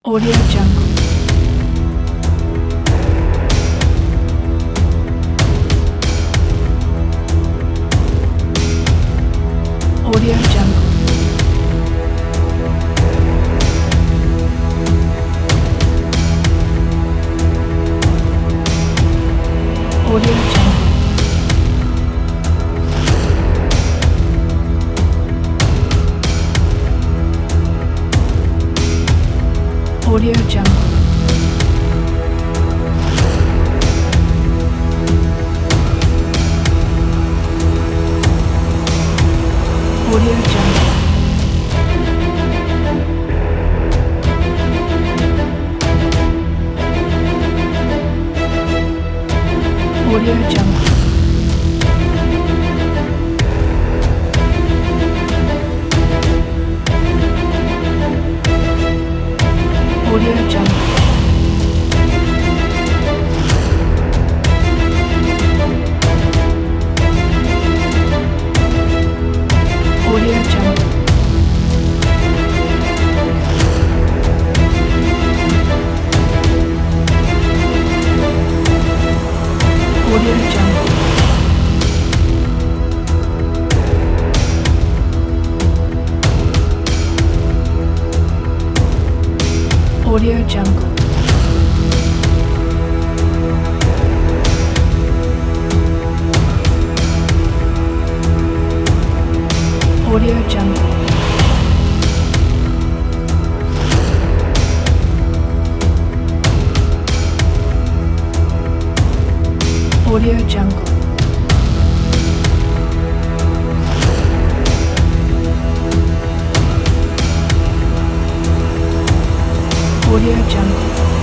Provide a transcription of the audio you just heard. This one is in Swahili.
Audio Jungle. Audio Jungle. Audio Jungle. Audio Jungle. Audio Jungle. Audio Jungle. Audio Jungle. Audio Jungle. Audio Jungle. Audio Jungle. Audio Jungle. Audio Jungle. Audio Jungle.